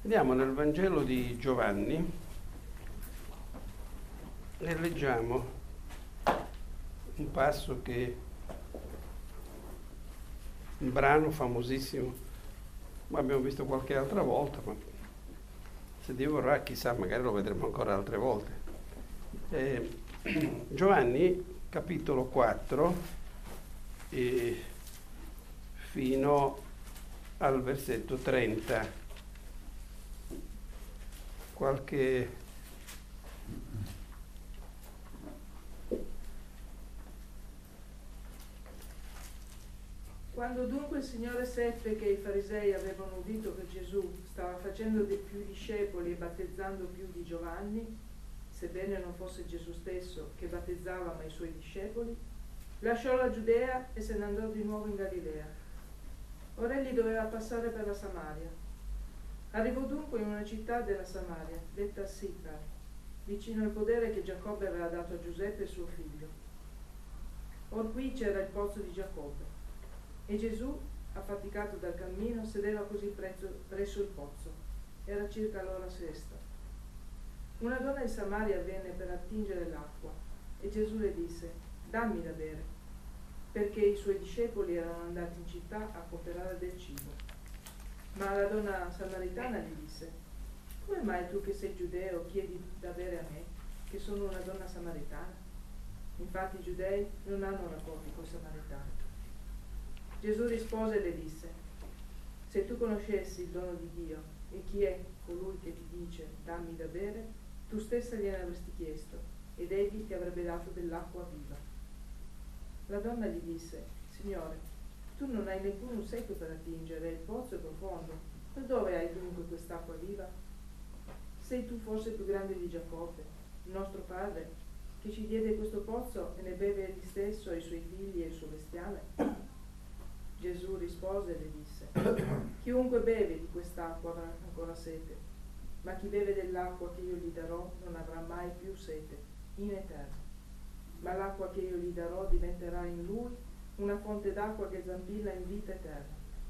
Andiamo nel Vangelo di Giovanni e leggiamo un passo che un brano famosissimo, ma abbiamo visto qualche altra volta, ma se Dio vorrà, chissà, magari lo vedremo ancora altre volte. Giovanni, capitolo 4, e fino al versetto 30. Quando dunque il Signore seppe che i farisei avevano udito che Gesù stava facendo più discepoli e battezzando più di Giovanni, sebbene non fosse Gesù stesso che battezzava ma i suoi discepoli, lasciò la Giudea e se ne andò di nuovo in Galilea. Ora egli doveva passare per la Samaria. Arrivò dunque in una città della Samaria, detta Sicar, vicino al podere che Giacobbe aveva dato a Giuseppe suo figlio. Or qui c'era il pozzo di Giacobbe. E Gesù, affaticato dal cammino, sedeva così presso il pozzo. Era circa l'ora sesta. Una donna di Samaria venne per attingere l'acqua, e Gesù le disse: dammi da bere, perché i suoi discepoli erano andati in città a comperare del cibo. Ma la donna samaritana gli disse: come mai tu che sei giudeo chiedi da bere a me, che sono una donna samaritana? Infatti i giudei non hanno rapporti con i samaritani. Gesù rispose e le disse: se tu conoscessi il dono di Dio e chi è colui che ti dice dammi da bere, tu stessa gliene avresti chiesto ed egli ti avrebbe dato dell'acqua viva. La donna gli disse: Signore, tu non hai neppure un secchio per attingere, il pozzo è profondo, da dove hai dunque quest'acqua viva? Sei tu forse più grande di Giacobbe, il nostro padre, che ci diede questo pozzo e ne beve egli stesso e i suoi figli e il suo bestiame? Gesù rispose e le disse: chiunque beve di quest'acqua avrà ancora sete, ma chi beve dell'acqua che io gli darò non avrà mai più sete, in eterno. Ma l'acqua che io gli darò diventerà in lui una fonte d'acqua che zampilla in vita eterna.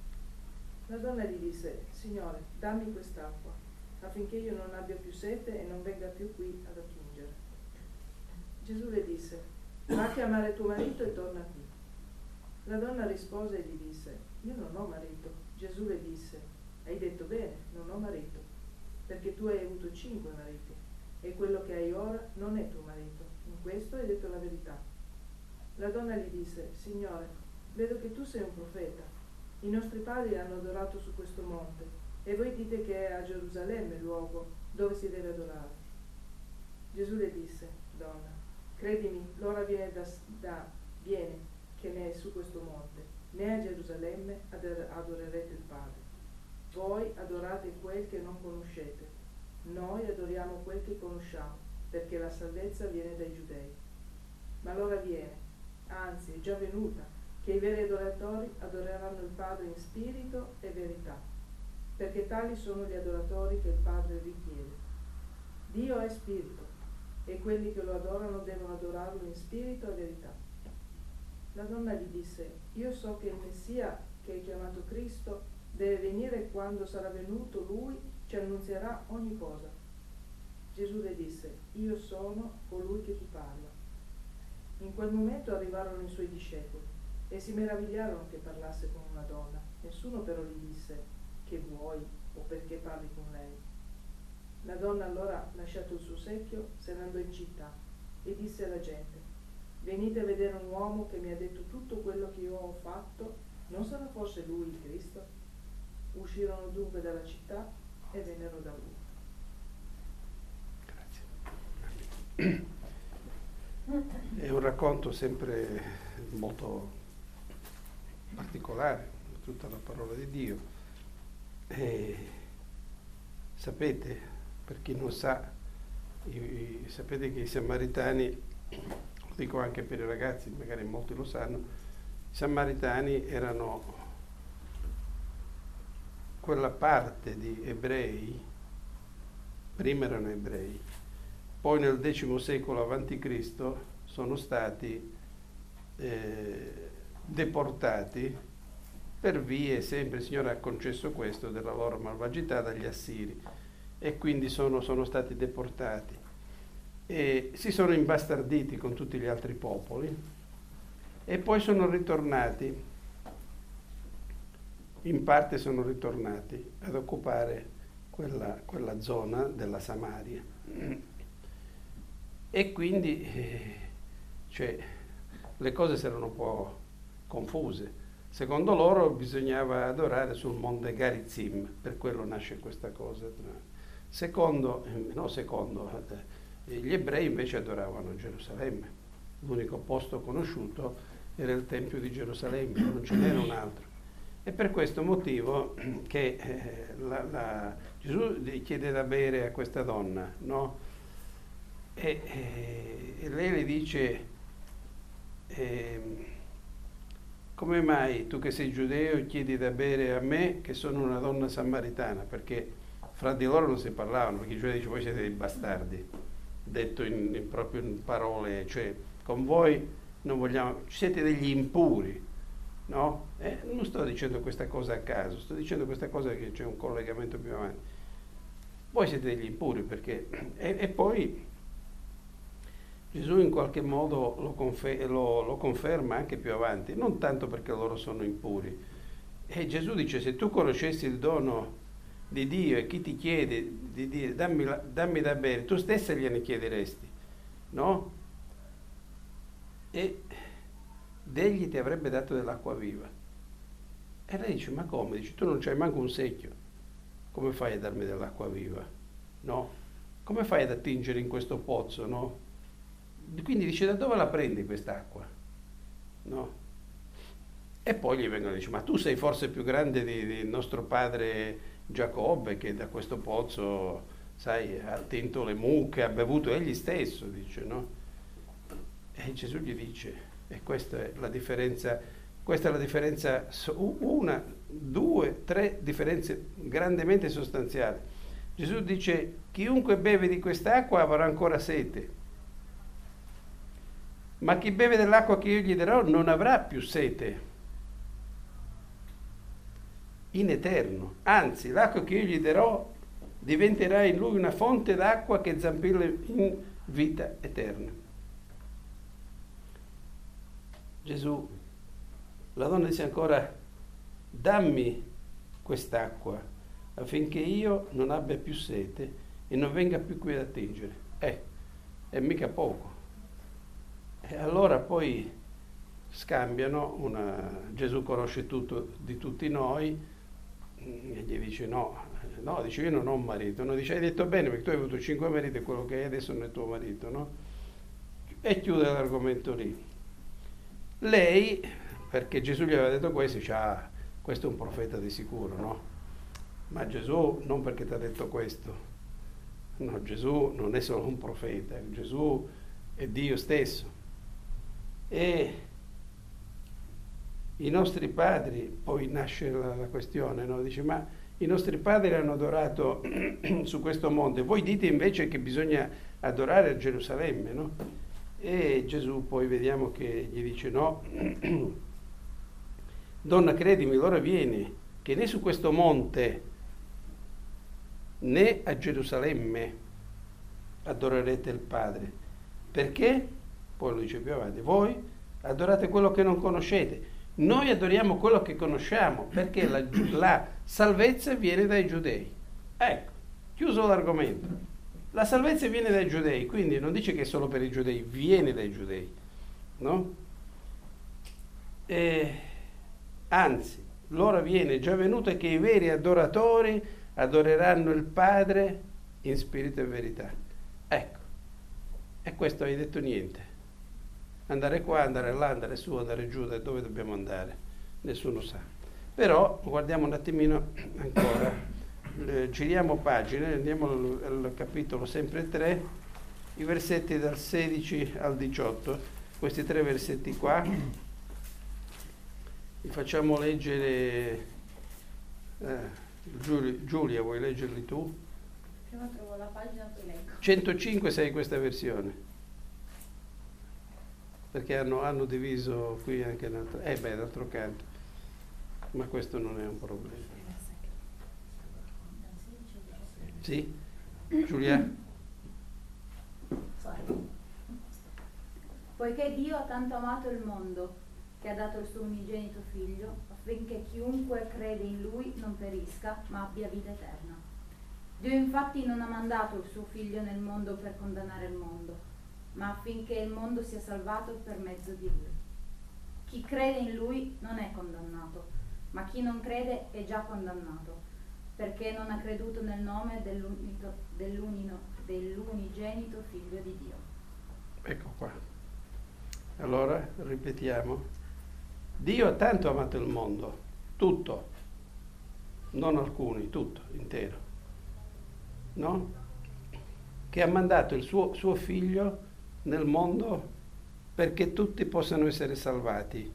La donna gli disse: Signore, dammi quest'acqua, affinché io non abbia più sete e non venga più qui ad attingere. Gesù le disse: va a chiamare tuo marito e torna qui. La donna rispose e gli disse: io non ho marito. Gesù le disse: hai detto bene, non ho marito, perché tu hai avuto 5 mariti e quello che hai ora non è tuo marito. In questo hai detto la verità. La donna gli disse: Signore, vedo che tu sei un profeta. I nostri padri hanno adorato su questo monte e voi dite che è a Gerusalemme il luogo dove si deve adorare. Gesù le disse: donna, credimi, l'ora viene viene che né su questo monte né a Gerusalemme adorerete il Padre. Voi adorate quel che non conoscete, noi adoriamo quel che conosciamo, perché la salvezza viene dai giudei. Ma l'ora viene, anzi è già venuta, che i veri adoratori adoreranno il Padre in spirito e verità, perché tali sono gli adoratori che il Padre richiede. Dio è spirito, e quelli che lo adorano devono adorarlo in spirito e verità. La donna gli disse: io so che il Messia, che è chiamato Cristo, deve venire e quando sarà venuto lui ci annunzierà ogni cosa. Gesù le disse: io sono colui che ti parla. In quel momento arrivarono i suoi discepoli e si meravigliarono che parlasse con una donna. Nessuno però gli disse: che vuoi o perché parli con lei? La donna allora, lasciato il suo secchio, se ne andò in città e disse alla gente: venite a vedere un uomo che mi ha detto tutto quello che io ho fatto, non sarà forse lui il Cristo? Uscirono dunque dalla città e vennero da lui. Grazie. È un racconto sempre molto particolare, tutta la parola di Dio. E sapete, per chi non sa, sapete che i samaritani, lo dico anche per i ragazzi, magari molti lo sanno, i samaritani erano quella parte di ebrei, prima erano ebrei, poi nel X secolo a.C. sono stati deportati per vie, sempre il Signore ha concesso questo, della loro malvagità dagli Assiri, e quindi sono stati deportati e si sono imbastarditi con tutti gli altri popoli e poi sono ritornati, in parte sono ritornati ad occupare quella zona della Samaria. E quindi cioè, le cose si erano un po' confuse. Secondo loro bisognava adorare sul monte Garizim, per quello nasce questa cosa. Gli ebrei invece adoravano a Gerusalemme. L'unico posto conosciuto era il Tempio di Gerusalemme, non ce n'era un altro. E per questo motivo che Gesù chiede da bere a questa donna, no? E lei le dice, come mai tu che sei giudeo chiedi da bere a me che sono una donna samaritana? Perché fra di loro non si parlavano, perché i giudei dice voi siete dei bastardi, detto proprio in parole, cioè con voi non vogliamo, siete degli impuri, no? Non sto dicendo questa cosa a caso, sto dicendo questa cosa che c'è un collegamento più avanti. Voi siete degli impuri perché... E poi Gesù in qualche modo lo conferma anche più avanti, non tanto perché loro sono impuri. E Gesù dice, se tu conoscessi il dono di Dio e chi ti chiede di dire dammi da bere, tu stessa gliene chiederesti, no? E egli ti avrebbe dato dell'acqua viva. E lei dice, ma come? Dice, tu non c'hai manco un secchio, come fai a darmi dell'acqua viva? No? Come fai ad attingere in questo pozzo, no? Quindi dice, da dove la prendi quest'acqua? No? E poi gli vengono e dice, ma tu sei forse più grande di nostro padre Giacobbe, che da questo pozzo, sai, ha tinto le mucche, ha bevuto egli stesso, dice, no? E Gesù gli dice, e questa è la differenza, una, due, tre differenze grandemente sostanziali. Gesù dice, chiunque beve di quest'acqua avrà ancora sete, ma chi beve dell'acqua che io gli darò non avrà più sete in eterno, anzi l'acqua che io gli darò diventerà in lui una fonte d'acqua che zampilla in vita eterna. Gesù, la donna dice ancora, dammi quest'acqua affinché io non abbia più sete e non venga più qui ad attingere. È mica poco. E allora poi scambiano, Gesù conosce tutto di tutti noi, e gli dice no, dice io non ho un marito, no, dice hai detto bene perché tu hai avuto 5 mariti e quello che hai adesso non è tuo marito, no? E chiude l'argomento lì. Lei, perché Gesù gli aveva detto questo, dice questo è un profeta di sicuro, no? Ma Gesù non perché ti ha detto questo, no, Gesù non è solo un profeta, Gesù è Dio stesso. E i nostri padri, poi nasce la questione, no? Dice, ma i nostri padri hanno adorato su questo monte, voi dite invece che bisogna adorare a Gerusalemme, no? E Gesù poi vediamo che gli dice no, donna credimi, l'ora viene che né su questo monte né a Gerusalemme adorerete il Padre. Perché? Poi lo dice più avanti, voi adorate quello che non conoscete, noi adoriamo quello che conosciamo, perché la salvezza viene dai giudei. Ecco, chiuso l'argomento. La salvezza viene dai giudei, quindi non dice che è solo per i giudei, viene dai giudei, no? Anzi, l'ora viene già venuta che i veri adoratori adoreranno il Padre in spirito e verità. Ecco, e questo hai detto niente. Andare qua, andare là, andare su, andare giù, da dove dobbiamo andare? Nessuno sa. Però guardiamo un attimino ancora, giriamo pagine, andiamo al capitolo sempre 3, i versetti dal 16 al 18, questi 3 versetti qua, li facciamo leggere, Giulia, vuoi leggerli tu? Prima trovo la pagina, poi leggo. 105 sei questa versione. Perché hanno diviso qui anche d'altro canto. ma questo non è un problema. Sì? Giulia? Poiché Dio ha tanto amato il mondo, che ha dato il suo unigenito figlio, affinché chiunque crede in lui non perisca, ma abbia vita eterna. Dio infatti non ha mandato il suo figlio nel mondo per condannare il mondo, ma affinché il mondo sia salvato per mezzo di lui. Chi crede in lui non è condannato, ma chi non crede è già condannato, perché non ha creduto nel nome dell'unigenito figlio di Dio. Ecco qua. Allora, ripetiamo. Dio ha tanto amato il mondo, tutto, non alcuni, tutto, intero, no? Che ha mandato il suo figlio nel mondo perché tutti possano essere salvati.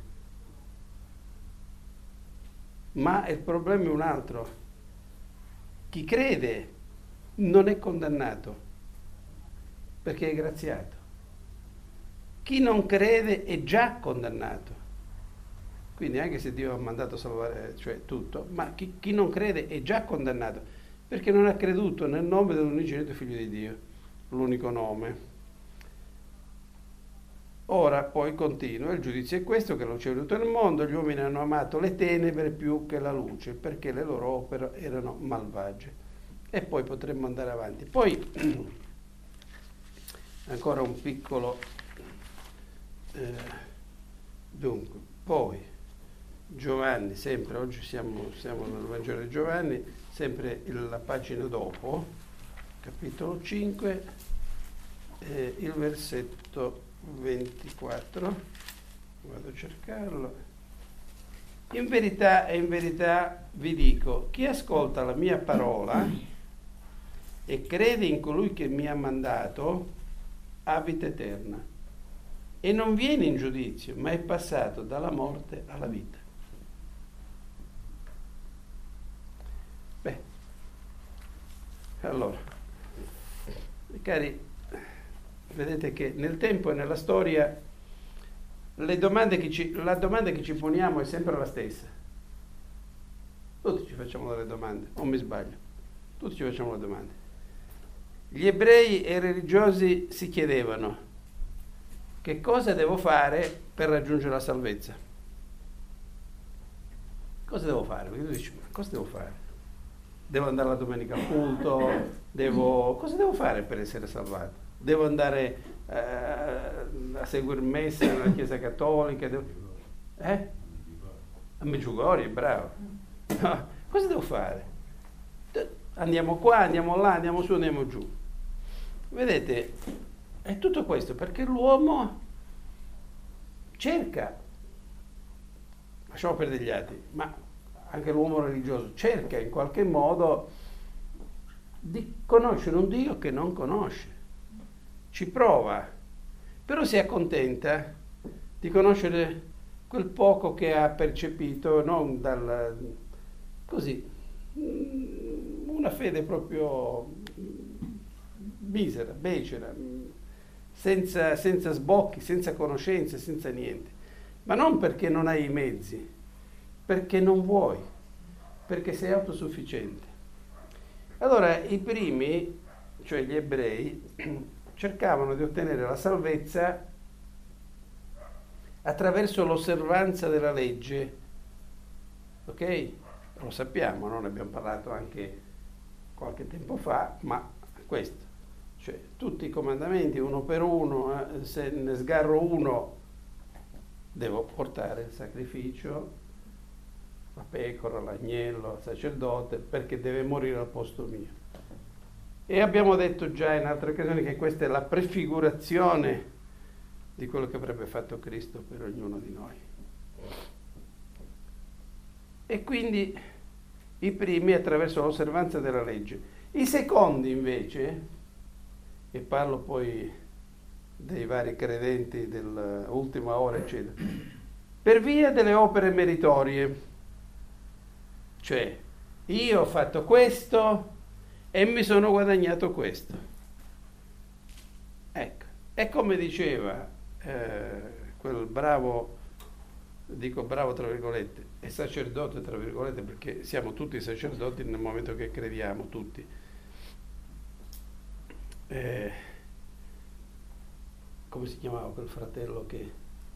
Ma il problema è un altro. Chi crede non è condannato perché è graziato. Chi non crede è già condannato. Quindi anche se Dio ha mandato a salvare, cioè tutto, ma chi non crede è già condannato perché non ha creduto nel nome dell'unigenito figlio di Dio, l'unico nome. Ora poi continua, il giudizio è questo, che la luce è venuta nel mondo, gli uomini hanno amato le tenebre più che la luce, perché le loro opere erano malvagie. E poi potremmo andare avanti. Poi, ancora un piccolo... dunque, poi, Giovanni, sempre, oggi siamo nel Vangelo di Giovanni, sempre la pagina dopo, capitolo 5, il versetto 24, vado a cercarlo. In verità vi dico, chi ascolta la mia parola e crede in colui che mi ha mandato ha vita eterna e non viene in giudizio, ma è passato dalla morte alla vita. Beh, allora, cari, vedete che nel tempo e nella storia la domanda che ci poniamo è sempre la stessa. Tutti ci facciamo delle domande, o mi sbaglio? Tutti ci facciamo le domande. Gli ebrei e i religiosi si chiedevano: che cosa devo fare per raggiungere la salvezza? Cosa devo fare? Perché tu dici, ma cosa devo fare? Devo andare la domenica al culto? Cosa devo fare per essere salvato? Devo andare a seguire messa nella Chiesa Cattolica? A Medjugorje, bravo. No, cosa devo fare? Andiamo qua, andiamo là, andiamo su, andiamo giù. Vedete, è tutto questo perché l'uomo cerca, lasciamo perdere gli altri, ma anche l'uomo religioso cerca in qualche modo di conoscere un Dio che non conosce. Ci prova, però si accontenta di conoscere quel poco che ha percepito, non così, una fede proprio misera, becera, senza sbocchi, senza conoscenze, senza niente. Ma non perché non hai i mezzi, perché non vuoi, perché sei autosufficiente. Allora i primi, cioè gli ebrei, cercavano di ottenere la salvezza attraverso l'osservanza della legge, ok? Lo sappiamo, no? Ne abbiamo parlato anche qualche tempo fa, ma questo, cioè tutti i comandamenti uno per uno, se ne sgarro uno devo portare il sacrificio, la pecora, l'agnello, il sacerdote, perché deve morire al posto mio. E abbiamo detto già in altre occasioni che questa è la prefigurazione di quello che avrebbe fatto Cristo per ognuno di noi. E quindi i primi attraverso l'osservanza della legge. I secondi invece, e parlo poi dei vari credenti dell'ultima ora, eccetera, per via delle opere meritorie. Cioè, io ho fatto questo e mi sono guadagnato questo. Ecco, è come diceva quel bravo, dico bravo tra virgolette, è sacerdote, tra virgolette, perché siamo tutti sacerdoti nel momento che crediamo, tutti. Come si chiamava quel fratello che...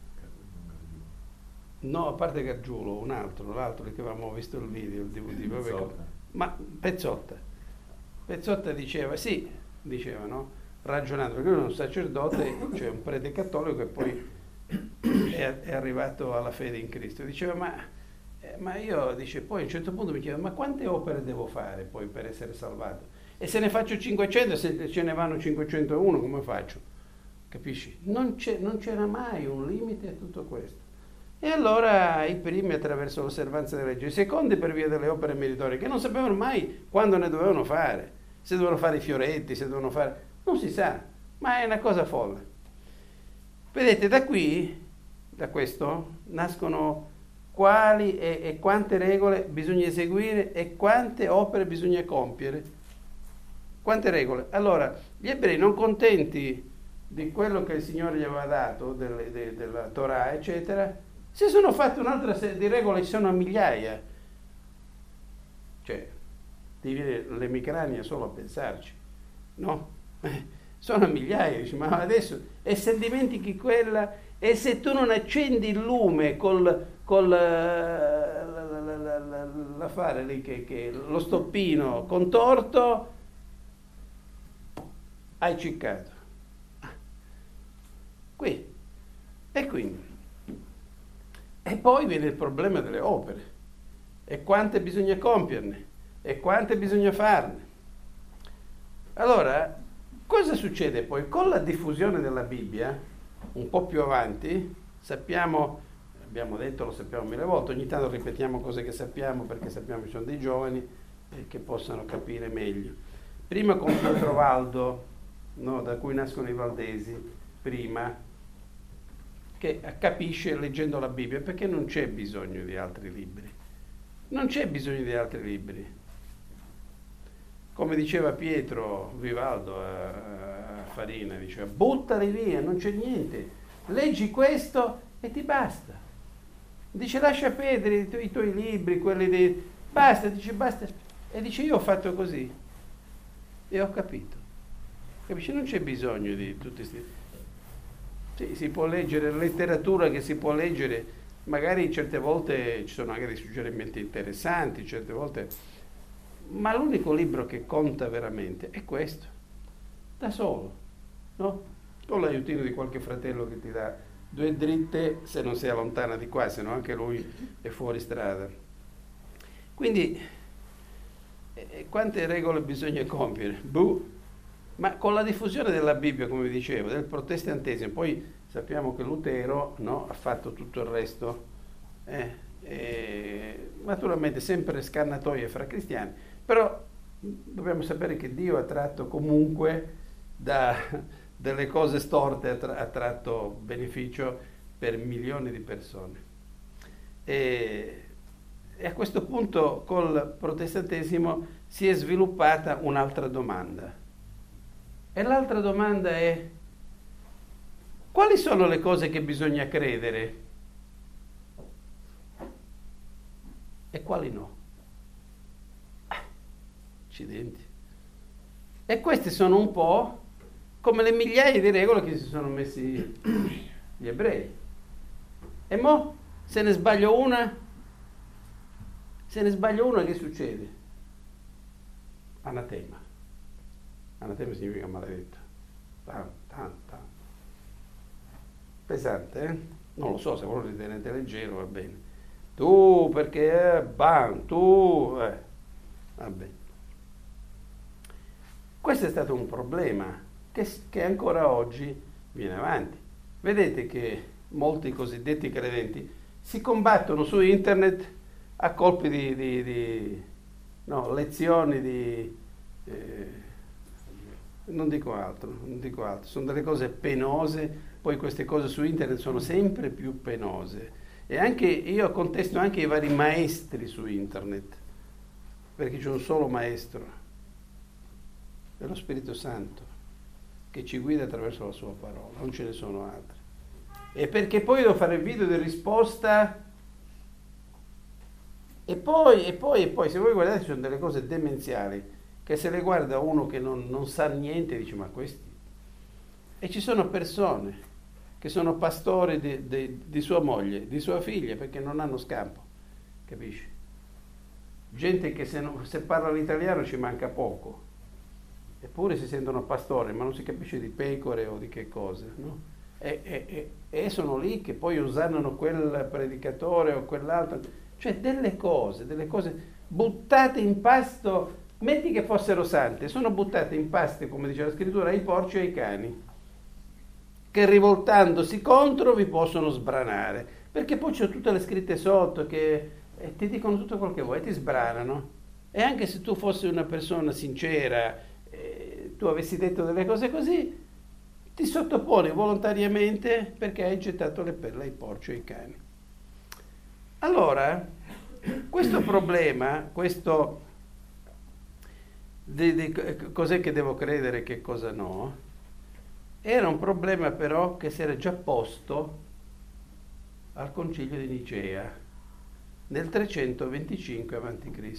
No, a parte Gargiulo, un altro, l'altro che avevamo visto il video, il DVD, ma Pezzotta diceva, sì, diceva, no? Ragionando, perché lui è un sacerdote, cioè un prete cattolico e poi è arrivato alla fede in Cristo. Diceva, ma io, dice, poi a un certo punto mi chiedo, ma quante opere devo fare poi per essere salvato? E se ne faccio 500, se ce ne vanno 501, come faccio? Capisci? Non c'era mai un limite a tutto questo. E allora i primi attraverso l'osservanza delle leggi, i secondi per via delle opere meritorie, che non sapevano mai quando ne dovevano fare, se dovevano fare i fioretti, se dovevano fare... non si sa, ma è una cosa folle. Vedete, da qui, da questo, nascono quali e quante regole bisogna eseguire e quante opere bisogna compiere. Quante regole? Allora, gli ebrei non contenti di quello che il Signore gli aveva dato, della Torah, eccetera, si sono fatti un'altra serie di regole che sono a migliaia. Cioè, ti viene l'emicrania solo a pensarci, no? Sono a migliaia, dici, ma adesso, e se dimentichi quella, e se tu non accendi il lume l'affare lì, che lo stoppino contorto, hai ciccato. Qui. E quindi. E poi viene il problema delle opere. E quante bisogna compierne? E quante bisogna farne? Allora, cosa succede poi? Con la diffusione della Bibbia, un po' più avanti, sappiamo, abbiamo detto, lo sappiamo mille volte, ogni tanto ripetiamo cose che sappiamo perché sappiamo che ci sono dei giovani che possano capire meglio. Prima con Pietro Valdo, no, da cui nascono i Valdesi, prima, che capisce leggendo la Bibbia perché non c'è bisogno di altri libri. Non c'è bisogno di altri libri. Come diceva Pietro Vivaldo a Farina, diceva, buttali via, non c'è niente, leggi questo e ti basta. Dice, lascia perdere i tuoi libri, quelli di... basta, dice, basta. E dice, io ho fatto così e ho capito. Capisci? Non c'è bisogno di tutti questi... Sì, si può leggere letteratura che si può leggere, magari certe volte ci sono anche dei suggerimenti interessanti, certe volte, ma l'unico libro che conta veramente è questo, da solo, no? Con l'aiutino di qualche fratello che ti dà due dritte se non si allontana di qua, se no anche lui è fuori strada. Quindi, quante regole bisogna compiere? Ma con la diffusione della Bibbia, come vi dicevo, del protestantesimo, poi sappiamo che Lutero, no, ha fatto tutto il resto, naturalmente sempre scannatoie fra cristiani, però dobbiamo sapere che Dio ha tratto comunque da delle cose storte, ha tratto beneficio per milioni di persone. E a questo punto col protestantesimo si è sviluppata un'altra domanda. E l'altra domanda è, quali sono le cose che bisogna credere e quali no? Accidenti. E queste sono un po' come le migliaia di regole che si sono messi gli ebrei. E mo, se ne sbaglio una che succede? Anatema. Anatema significa maledetto. Tanto. Pesante, eh? Non lo so, se voi lo ritenete leggero va bene. Tu, perché va bene. Questo è stato un problema che ancora oggi viene avanti. Vedete che molti cosiddetti credenti si combattono su internet a colpi di lezioni di... non dico altro, sono delle cose penose, poi queste cose su internet sono sempre più penose. E anche io contesto anche i vari maestri su internet, perché c'è un solo maestro, è lo Spirito Santo, che ci guida attraverso la sua parola, non ce ne sono altri. E perché poi devo fare il video di risposta E poi, se voi guardate, ci sono delle cose demenziali, che se le guarda uno che non sa niente, dice, ma questi... E ci sono persone che sono pastori di sua moglie, di sua figlia, perché non hanno scampo, capisci? Gente che se parla l'italiano ci manca poco, eppure si sentono pastori, ma non si capisce di pecore o di che cosa, no? E sono lì che poi usano quel predicatore o quell'altro, cioè delle cose buttate in pasto, metti che fossero sante, sono buttate in pasto, come dice la scrittura, ai porci e ai cani, che rivoltandosi contro vi possono sbranare, perché poi c'è tutte le scritte sotto che ti dicono tutto quel che vuoi, ti sbranano. E anche se tu fossi una persona sincera, tu avessi detto delle cose così, ti sottoponi volontariamente perché hai gettato le perle ai porci e ai cani. Allora, questo problema, questo di cos'è che devo credere e che cosa no, era un problema però che si era già posto al Concilio di Nicea nel 325 a.C.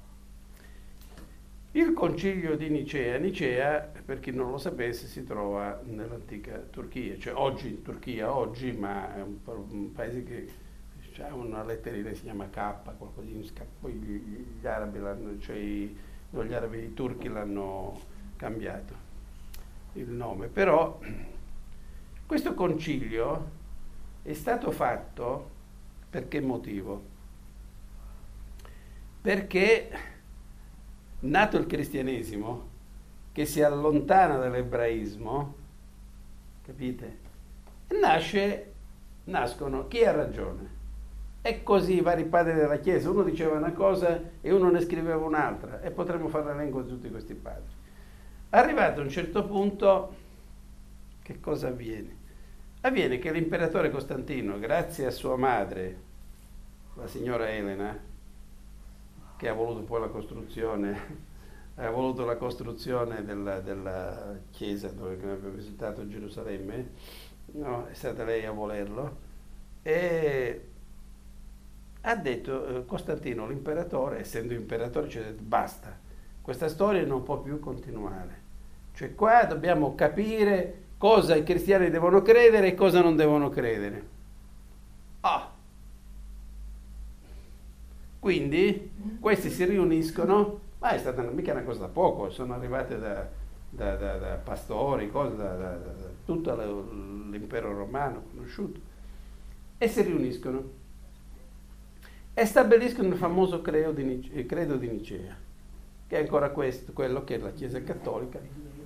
Il Concilio di Nicea, per chi non lo sapesse, si trova nell'antica Turchia, cioè oggi in Turchia, ma è un paese che ha una letterina che si chiama K, qualcosina, poi gli arabi i turchi l'hanno cambiato il nome, però questo concilio è stato fatto per che motivo? Perché nato il cristianesimo, che si allontana dall'ebraismo, capite? Nascono chi ha ragione. E così i vari padri della Chiesa, uno diceva una cosa e uno ne scriveva un'altra, e potremmo fare l'elenco di tutti questi padri. Arrivato a un certo punto, che cosa avviene? Avviene che l'imperatore Costantino, grazie a sua madre, la signora Elena, che ha voluto poi ha voluto la costruzione della chiesa dove abbiamo visitato Gerusalemme, no, è stata lei a volerlo, e ha detto, Costantino l'imperatore, essendo imperatore, ci ha detto basta, questa storia non può più continuare, cioè qua dobbiamo capire cosa i cristiani devono credere e cosa non devono credere. Quindi questi si riuniscono, ma è stata mica una cosa da poco, sono arrivate da pastori, cose, da tutto l'impero romano conosciuto, e si riuniscono e stabiliscono il famoso credo di Nicea, che è ancora quello che la Chiesa Cattolica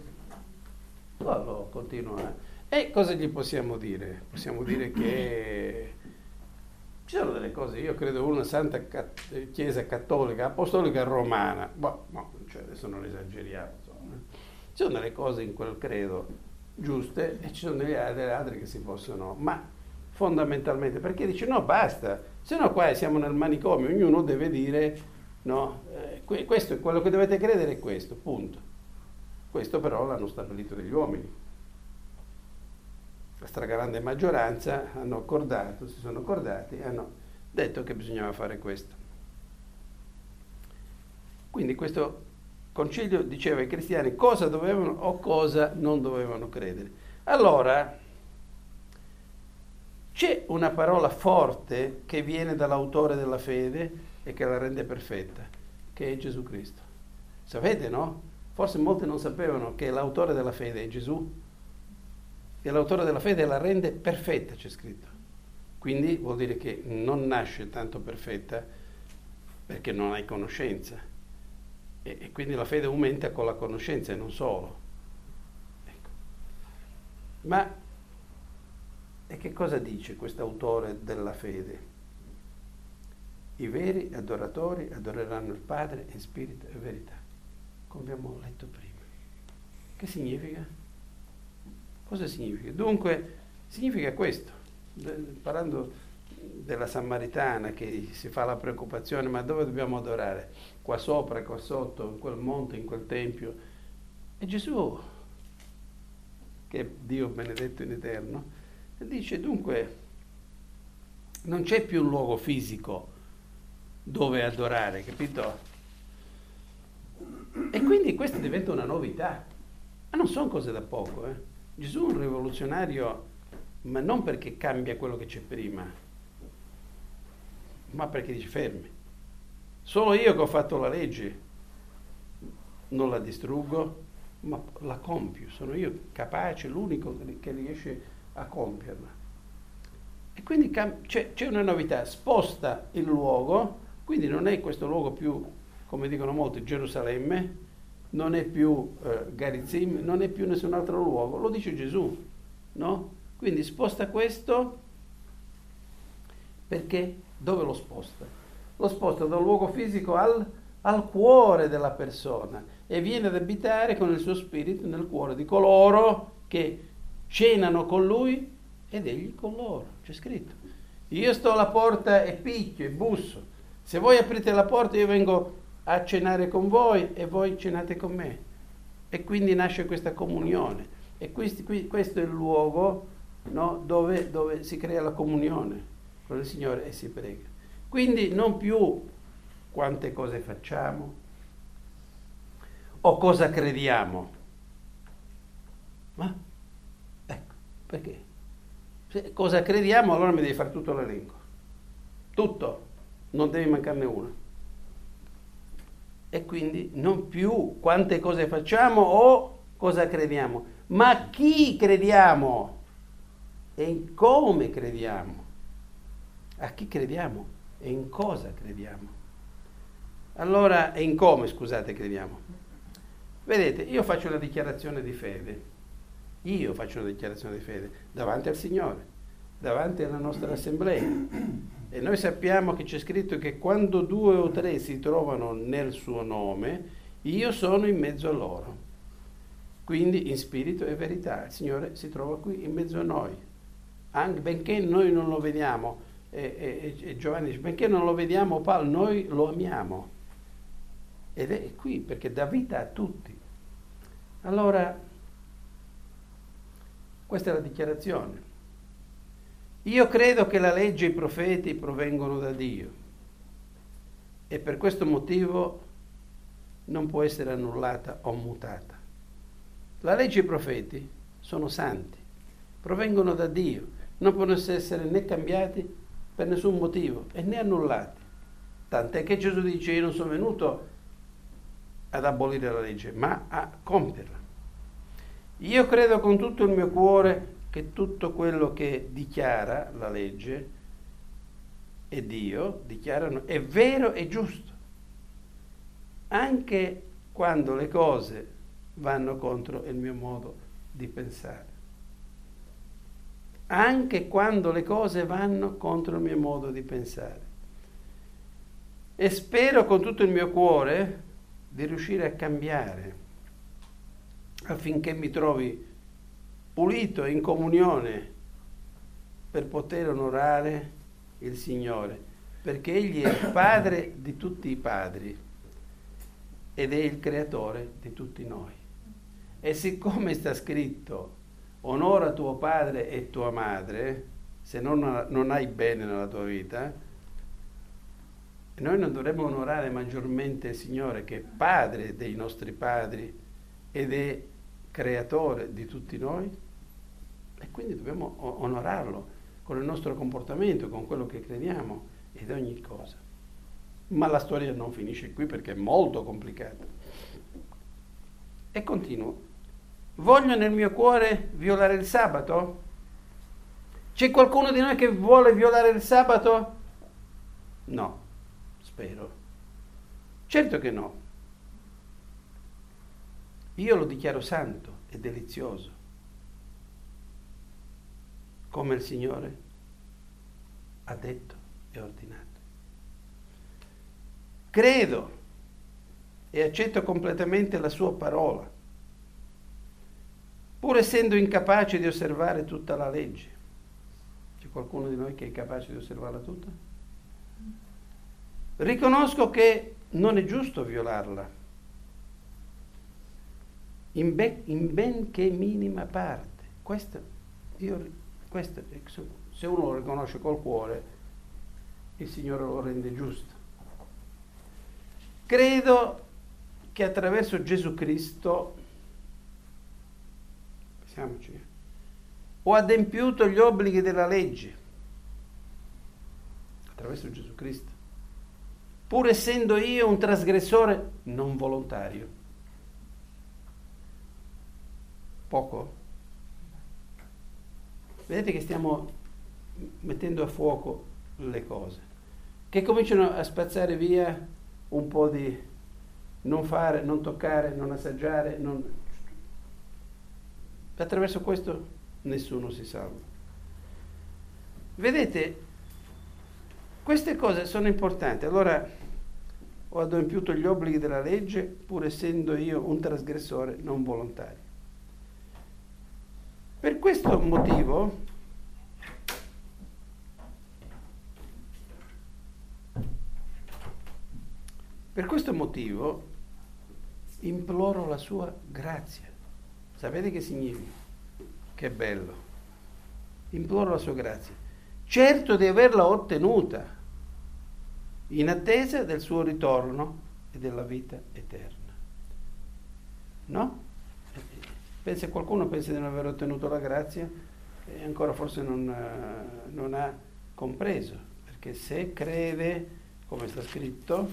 lo continua. E cosa gli possiamo dire? Possiamo dire che ci sono delle cose, io credo una santa Chiesa Cattolica, Apostolica Romana, cioè adesso non esageriamo, insomma. Ci sono delle cose in quel credo giuste e ci sono delle altre che si possono, ma fondamentalmente, perché dice no basta, se no qua siamo nel manicomio, ognuno deve dire no, questo è quello che dovete credere, è questo, punto. Questo però l'hanno stabilito degli uomini. La stragrande maggioranza si sono accordati e hanno detto che bisognava fare questo. Quindi questo concilio diceva ai cristiani cosa dovevano o cosa non dovevano credere. Allora, c'è una parola forte che viene dall'autore della fede e che la rende perfetta, che è Gesù Cristo. Sapete, no? Forse molti non sapevano che l'autore della fede è Gesù. E l'autore della fede la rende perfetta, c'è scritto. Quindi vuol dire che non nasce tanto perfetta perché non hai conoscenza. E quindi la fede aumenta con la conoscenza e non solo. Ecco. Ma e che cosa dice quest'autore della fede? I veri adoratori adoreranno il Padre in spirito e verità, come abbiamo letto prima. Che significa? Cosa significa? Dunque, significa questo, parlando della Samaritana che si fa la preoccupazione, ma dove dobbiamo adorare? Qua sopra, qua sotto, in quel monte, in quel tempio. E Gesù, che è Dio benedetto in eterno, dice dunque, non c'è più un luogo fisico dove adorare, capito? E quindi questa diventa una novità. Ma non sono cose da poco, eh. Gesù è un rivoluzionario, ma non perché cambia quello che c'è prima, ma perché dice fermi. Solo io che ho fatto la legge non la distruggo, ma la compio. Sono io capace, l'unico che riesce a compierla. E quindi c'è una novità, sposta il luogo, quindi non è questo luogo più, come dicono molti, Gerusalemme, non è più Garizim, non è più nessun altro luogo, lo dice Gesù, no? Quindi sposta questo, perché dove lo sposta? Lo sposta dal luogo fisico al cuore della persona e viene ad abitare con il suo spirito nel cuore di coloro che cenano con lui ed egli con loro. C'è scritto: io sto alla porta e picchio e busso, se voi aprite la porta io vengo a cenare con voi e voi cenate con me. E quindi nasce questa comunione e questo è il luogo, no, dove si crea la comunione con il Signore e si prega. Quindi non più quante cose facciamo o cosa crediamo, ma ecco, perché? Se cosa crediamo, allora mi devi fare tutto l'elenco, tutto, non devi mancarne una. E quindi non più quante cose facciamo o cosa crediamo, ma chi crediamo e in come crediamo, a chi crediamo e in cosa crediamo. Allora, e in come, scusate, crediamo. Vedete, io faccio una dichiarazione di fede davanti al Signore, davanti alla nostra assemblea. E noi sappiamo che c'è scritto che quando 2 o 3 si trovano nel suo nome, io sono in mezzo a loro. Quindi in spirito e verità, il Signore si trova qui in mezzo a noi. Anche benché noi non lo vediamo, e Giovanni dice, benché non lo vediamo, Paolo, noi lo amiamo. Ed è qui perché dà vita a tutti. Allora, questa è la dichiarazione. Io credo che la legge e i profeti provengono da Dio e per questo motivo non può essere annullata o mutata. La legge e i profeti sono santi, provengono da Dio, non possono essere né cambiati per nessun motivo e né annullati. Tant'è che Gesù dice: io non sono venuto ad abolire la legge, ma a compierla. Io credo con tutto il mio cuore che tutto quello che dichiara la legge e Dio dichiarano è vero e giusto, anche quando le cose vanno contro il mio modo di pensare. Anche quando le cose vanno contro il mio modo di pensare. E spero con tutto il mio cuore di riuscire a cambiare affinché mi trovi pulito in comunione per poter onorare il Signore, perché Egli è il Padre di tutti i padri ed è il Creatore di tutti noi. E siccome sta scritto onora tuo padre e tua madre, se non hai bene nella tua vita, noi non dovremmo onorare maggiormente il Signore, che è Padre dei nostri padri ed è Creatore di tutti noi? E quindi dobbiamo onorarlo con il nostro comportamento, con quello che crediamo ed ogni cosa. Ma la storia non finisce qui perché è molto complicata. E continuo. Voglio nel mio cuore violare il sabato? C'è qualcuno di noi che vuole violare il sabato? No, spero. Certo che no. Io lo dichiaro santo e delizioso, come il Signore ha detto e ordinato. Credo e accetto completamente la sua parola, pur essendo incapace di osservare tutta la legge. C'è qualcuno di noi che è capace di osservarla tutta? Riconosco che non è giusto violarla, in benché minima parte. Questo, se uno lo riconosce col cuore, il Signore lo rende giusto. credo che attraverso Gesù Cristo, pensiamoci, ho adempiuto gli obblighi della legge, attraverso Gesù Cristo, pur essendo io un trasgressore non volontario. Poco? Vedete che stiamo mettendo a fuoco le cose, che cominciano a spazzare via un po' di non fare, non toccare, non assaggiare, attraverso questo nessuno si salva. Vedete, queste cose sono importanti. Allora, ho adempiuto gli obblighi della legge, pur essendo io un trasgressore non volontario. Per questo motivo, imploro la sua grazia. Sapete che significa? Che bello. Imploro la sua grazia, certo di averla ottenuta, in attesa del suo ritorno e della vita eterna. No? Qualcuno pensa di non aver ottenuto la grazia e ancora forse non ha compreso, perché se crede, come sta scritto,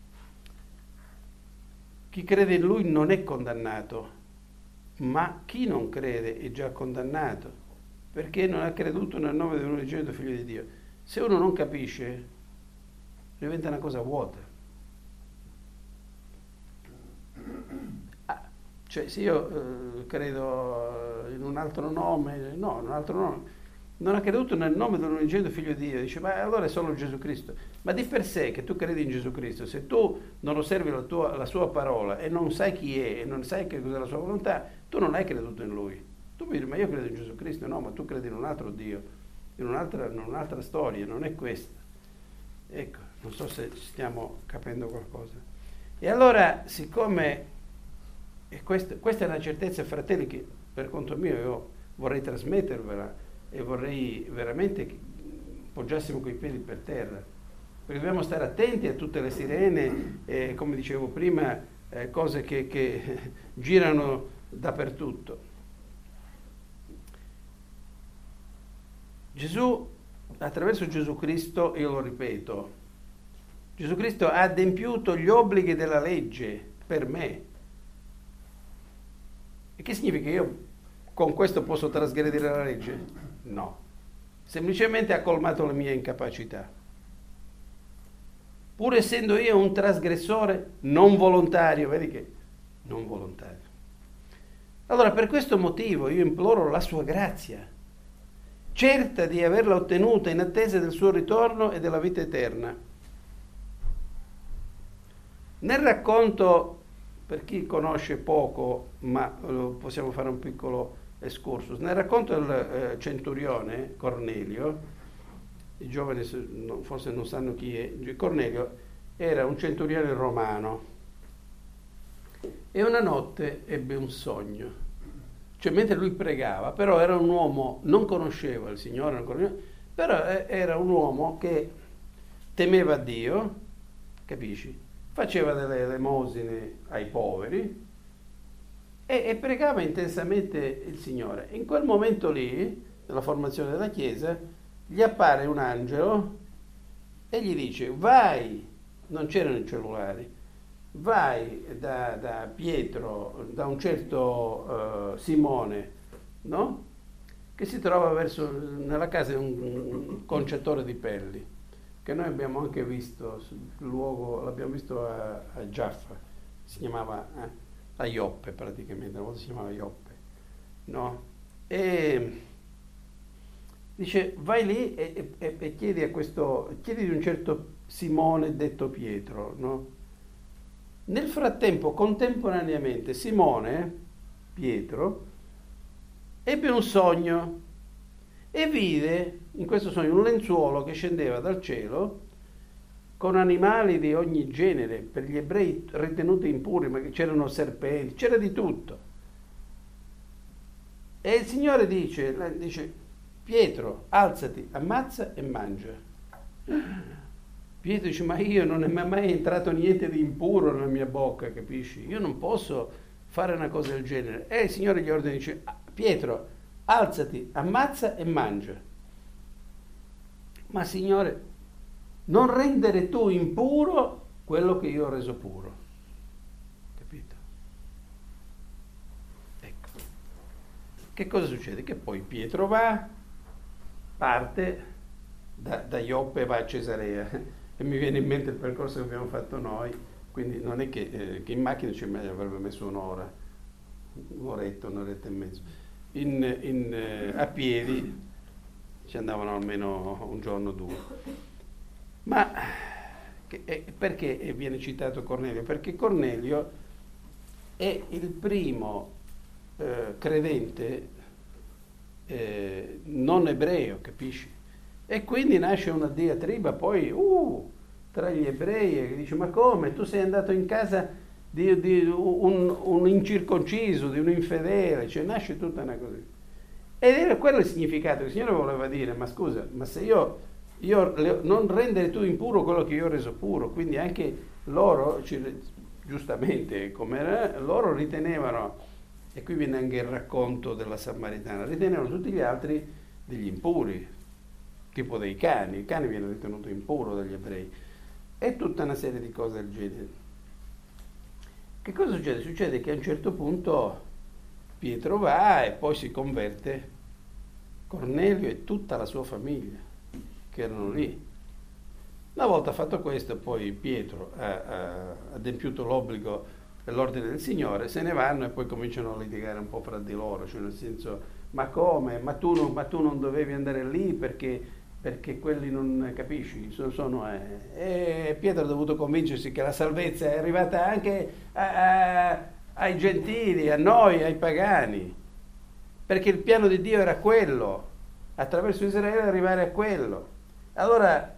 chi crede in Lui non è condannato, ma chi non crede è già condannato, perché non ha creduto nel nome dell'unigenito Figlio di Dio. Se uno non capisce, diventa una cosa vuota. Cioè, se io credo in un altro nome, non ha creduto nel nome dell'unigenito Figlio di Dio, dice, ma allora è solo Gesù Cristo. Ma di per sé che tu credi in Gesù Cristo, se tu non osservi la sua parola e non sai chi è e non sai che cos'è la sua volontà, tu non hai creduto in Lui. Tu mi dici, ma io credo in Gesù Cristo. No, ma tu credi in un altro Dio, in un'altra storia, non è questa. Ecco, non so se stiamo capendo qualcosa. E allora, siccome questa è una certezza, fratelli, che per conto mio io vorrei trasmettervela e vorrei veramente che poggiassimo coi piedi per terra, perché dobbiamo stare attenti a tutte le sirene, come dicevo prima, cose che girano dappertutto. Gesù, attraverso Gesù Cristo, io lo ripeto, Gesù Cristo ha adempiuto gli obblighi della legge per me. E che significa che io con questo posso trasgredire la legge? No. Semplicemente ha colmato la mia incapacità. Pur essendo io un trasgressore non volontario, vedi che non volontario. Allora, per questo motivo io imploro la sua grazia, certa di averla ottenuta in attesa del suo ritorno e della vita eterna. Nel racconto, per chi conosce poco, ma possiamo fare un piccolo excursus, nel racconto del centurione Cornelio, i giovani forse non sanno chi è, Cornelio era un centurione romano e una notte ebbe un sogno, cioè mentre lui pregava, però era un uomo, non conosceva il Signore, però era un uomo che temeva Dio, capisci? Faceva delle elemosine ai poveri e pregava intensamente il Signore. In quel momento lì, nella formazione della Chiesa, gli appare un angelo e gli dice, vai, non c'erano i cellulari, vai da Pietro, da un certo Simone, no? Che si trova nella casa di un conciatore di pelli, che noi abbiamo anche visto sul luogo, l'abbiamo visto a Giaffa, si chiamava a Ioppe praticamente, una volta si chiamava Ioppe, no? E dice, vai lì e chiedi di un certo Simone detto Pietro, no? Nel frattempo, contemporaneamente, Simone, Pietro, ebbe un sogno e vide in questo sogno un lenzuolo che scendeva dal cielo con animali di ogni genere, per gli ebrei ritenuti impuri, ma c'erano serpenti, c'era di tutto. E il Signore dice, Pietro, alzati, ammazza e mangia. Pietro dice, ma io non è mai entrato niente di impuro nella mia bocca, capisci? Io non posso fare una cosa del genere. E il Signore gli ordina, dice, Pietro, alzati, ammazza e mangia. Ma Signore, non rendere tu impuro quello che io ho reso puro. Capito? Ecco. Che cosa succede? Che poi Pietro parte da Ioppe, va a Cesarea. E mi viene in mente il percorso che abbiamo fatto noi, quindi non è che in macchina ci avrebbe messo un'ora, un'oretta e mezzo. A piedi ci andavano almeno un giorno o due. Ma perché viene citato Cornelio? Perché Cornelio è il primo credente non ebreo, capisci? E quindi nasce una diatriba poi tra gli ebrei che dice, ma come? Tu sei andato in casa di un incirconciso, di un infedele, cioè nasce tutta una cosa. Ed era quello il significato che il Signore voleva dire, ma scusa, ma se io non rendere tu impuro quello che io ho reso puro, quindi anche loro, giustamente come era, loro ritenevano, e qui viene anche il racconto della Samaritana, ritenevano tutti gli altri degli impuri, tipo dei cani. Il cane viene ritenuto impuro dagli ebrei, e tutta una serie di cose del genere. Che cosa succede? Succede che a un certo punto Pietro va e poi si converte Cornelio e tutta la sua famiglia che erano lì. Una volta fatto questo, poi Pietro ha adempiuto l'obbligo dell'ordine del Signore, se ne vanno e poi cominciano a litigare un po' fra di loro, cioè nel senso, ma come? Ma tu non dovevi andare lì perché quelli non capisci, e Pietro ha dovuto convincersi che la salvezza è arrivata anche ai gentili, a noi, ai pagani, perché il piano di Dio era quello, attraverso Israele arrivare a quello. Allora,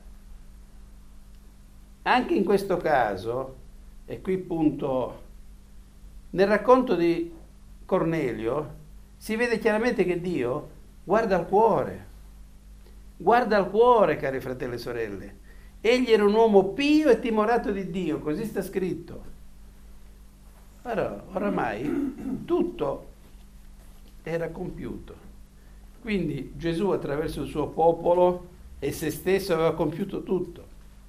anche in questo caso, e qui appunto, nel racconto di Cornelio, si vede chiaramente che Dio guarda al cuore. Guarda al cuore, cari fratelli e sorelle. Egli era un uomo pio e timorato di Dio, così sta scritto. Però oramai tutto era compiuto. Quindi Gesù attraverso il suo popolo e se stesso aveva compiuto tutto.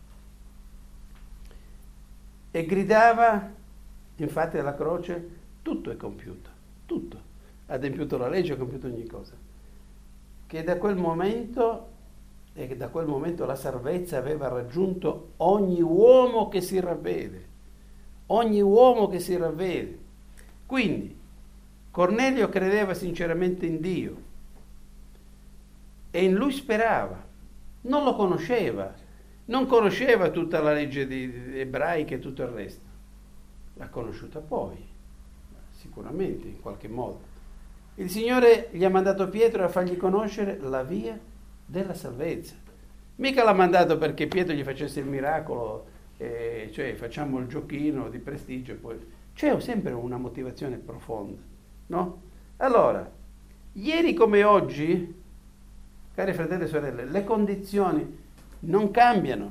E gridava, infatti alla croce, tutto è compiuto, tutto. Ha adempiuto la legge, ha compiuto ogni cosa. Che da quel momento la salvezza aveva raggiunto ogni uomo che si ravvede. Ogni uomo che si ravvede. Quindi, Cornelio credeva sinceramente in Dio e in lui sperava. Non lo conosceva, non conosceva tutta la legge ebraica e tutto il resto. L'ha conosciuta poi, sicuramente, in qualche modo. Il Signore gli ha mandato Pietro a fargli conoscere la via della salvezza. Mica l'ha mandato perché Pietro gli facesse il miracolo, cioè facciamo il giochino di prestigio, poi c'è sempre una motivazione profonda, no? Allora, ieri come oggi, cari fratelli e sorelle, le condizioni non cambiano.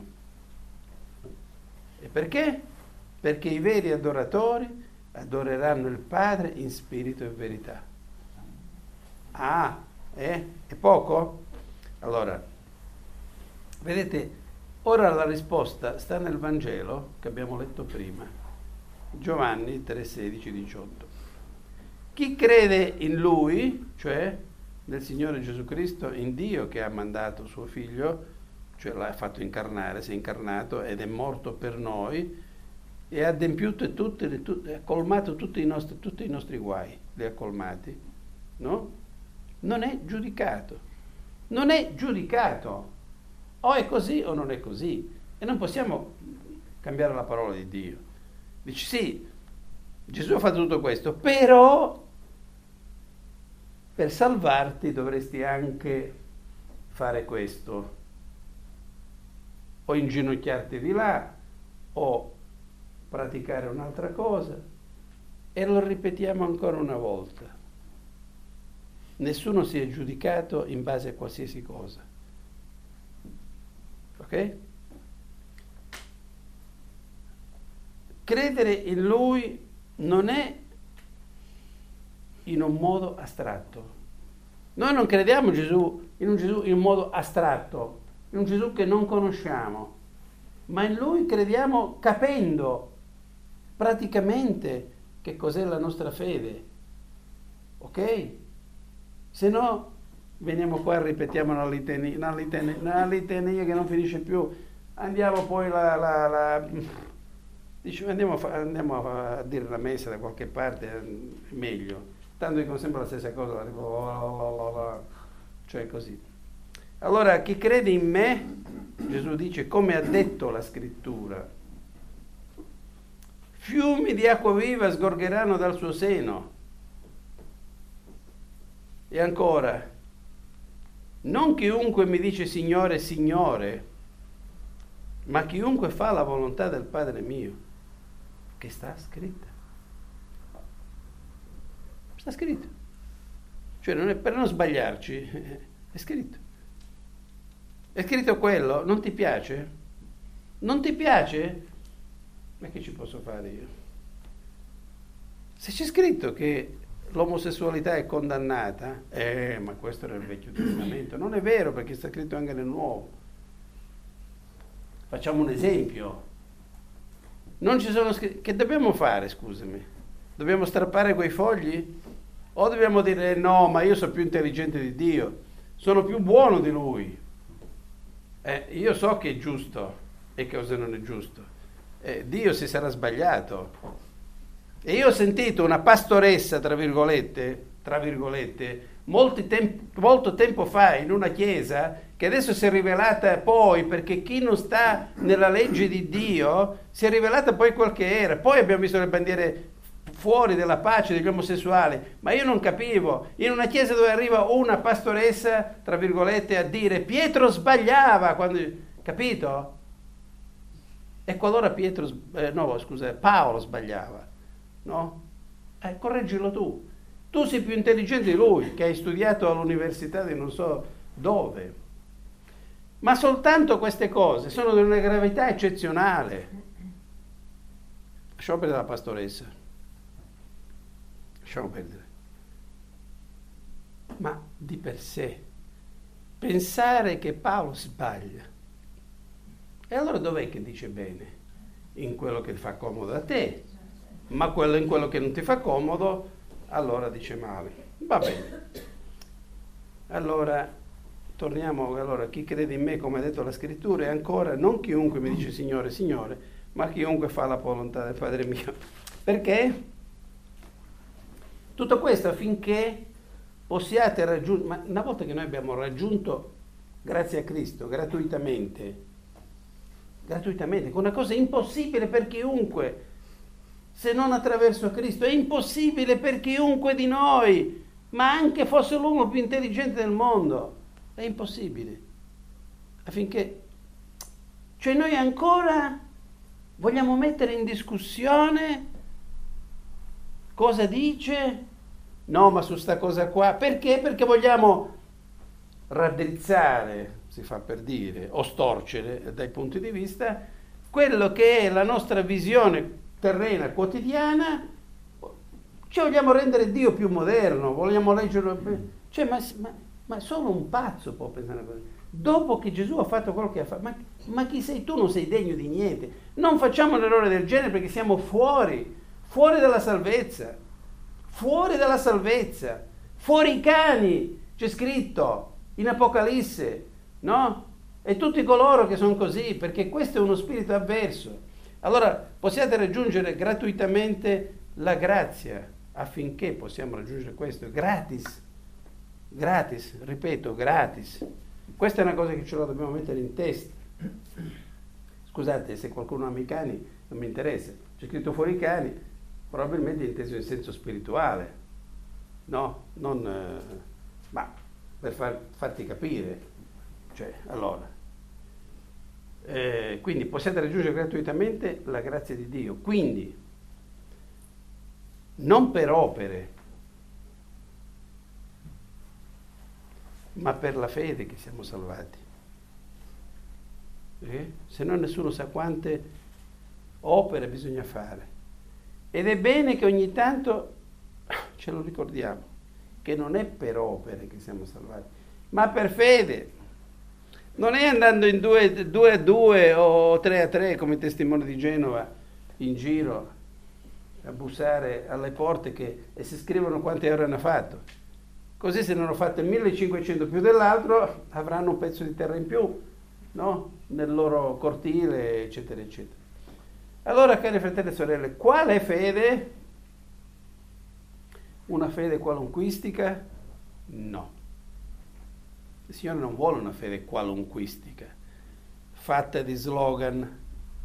E perché? Perché i veri adoratori adoreranno il Padre in spirito e verità. È poco? Allora, vedete, ora la risposta sta nel Vangelo che abbiamo letto prima, Giovanni 3, 16, 18. Chi crede in Lui, cioè nel Signore Gesù Cristo, in Dio che ha mandato suo Figlio, cioè l'ha fatto incarnare, si è incarnato ed è morto per noi, e ha adempiuto ha colmato tutti i nostri guai, li ha colmati, no? Non è giudicato. Non è giudicato. O è così o non è così. E non possiamo cambiare la parola di Dio. Dici sì, Gesù ha fatto tutto questo, però per salvarti dovresti anche fare questo. O inginocchiarti di là, o praticare un'altra cosa. E lo ripetiamo ancora una volta. Nessuno si è giudicato in base a qualsiasi cosa. Ok? credere in Lui non è in un modo astratto. Noi non crediamo in un Gesù in un modo astratto, in un Gesù che non conosciamo, ma in Lui crediamo capendo praticamente che cos'è la nostra fede. Ok? Se no, veniamo qua e ripetiamo una litania che non finisce più. Andiamo poi andiamo a dire la messa da qualche parte, è meglio. Tanto dicono sempre la stessa cosa, cioè così. Allora, chi crede in me, Gesù dice, come ha detto la scrittura, fiumi di acqua viva sgorgeranno dal suo seno. E ancora, non chiunque mi dice Signore, Signore, ma chiunque fa la volontà del Padre mio, che sta scritta. Sta scritto. Cioè, non è per non sbagliarci, è scritto. È scritto quello, non ti piace? Non ti piace? Ma che ci posso fare io? Se c'è scritto che l'omosessualità è condannata, ma questo era il Vecchio Testamento. Non è vero, perché sta scritto anche nel Nuovo. Facciamo un esempio. Non ci sono scritti. Che dobbiamo fare, scusami? Dobbiamo strappare quei fogli? O dobbiamo dire no, ma io sono più intelligente di Dio, sono più buono di Lui. Io so che è giusto e che cosa non è giusto. Dio si sarà sbagliato. E io ho sentito una pastoressa, tra virgolette, molto tempo fa in una chiesa, che adesso si è rivelata poi, perché chi non sta nella legge di Dio, si è rivelata poi quel che era. Poi abbiamo visto le bandiere fuori della pace degli omosessuali, ma io non capivo, in una chiesa dove arriva una pastoressa, tra virgolette, a dire Pietro sbagliava, quando, capito? E qualora Paolo sbagliava, no? Correggilo tu. Tu sei più intelligente di lui, che hai studiato all'università di non so dove. Ma soltanto queste cose sono di una gravità eccezionale. Lasciamo perdere la pastoressa. Lasciamo perdere. Ma di per sé, pensare che Paolo sbaglia. E allora dov'è che dice bene? In quello che fa comodo a te. Ma in quello che non ti fa comodo, allora dice male. Va bene. Allora, torniamo, chi crede in me, come ha detto la scrittura, e ancora, non chiunque mi dice Signore, Signore, ma chiunque fa la volontà del Padre mio. Perché? Tutto questo affinché possiate raggiungere, ma una volta che noi abbiamo raggiunto, grazie a Cristo, gratuitamente, con una cosa impossibile per chiunque, se non attraverso Cristo, è impossibile per chiunque di noi, ma anche fosse l'uomo più intelligente del mondo, è impossibile. Affinché, cioè noi ancora vogliamo mettere in discussione cosa dice? No, ma su sta cosa qua. Perché? Perché vogliamo raddrizzare, si fa per dire, o storcere dai punti di vista, quello che è la nostra visione terrena, quotidiana. Cioè vogliamo rendere Dio più moderno, vogliamo leggerlo. Cioè, ma solo un pazzo può pensare così. Dopo che Gesù ha fatto quello che ha fatto, ma chi sei tu? Non sei degno di niente. Non facciamo un errore del genere, perché siamo fuori dalla salvezza, fuori i cani, c'è scritto in Apocalisse, no? E tutti coloro che sono così, perché questo è uno spirito avverso. Allora possiate raggiungere gratuitamente la grazia, affinché possiamo raggiungere questo, gratis, ripeto, gratis. Questa è una cosa che ce la dobbiamo mettere in testa. Scusate, se qualcuno ama i cani, non mi interessa, c'è scritto fuori i cani, probabilmente è inteso in senso spirituale, no? Non, ma per farti capire, cioè, allora. Quindi possiate raggiungere gratuitamente la grazia di Dio, quindi non per opere, ma per la fede che siamo salvati. Se no nessuno sa quante opere bisogna fare. Ed è bene che ogni tanto ce lo ricordiamo, che non è per opere che siamo salvati, ma per fede. Non è andando in 2-2 o 3-3 come i testimoni di Genova in giro a bussare alle porte e si scrivono quante ore hanno fatto. Così se ne hanno fatte 1500 più dell'altro avranno un pezzo di terra in più, no? Nel loro cortile, eccetera, eccetera. Allora, cari fratelli e sorelle, quale fede? Una fede qualunquistica? No. Il Signore non vuole una fede qualunquistica, fatta di slogan.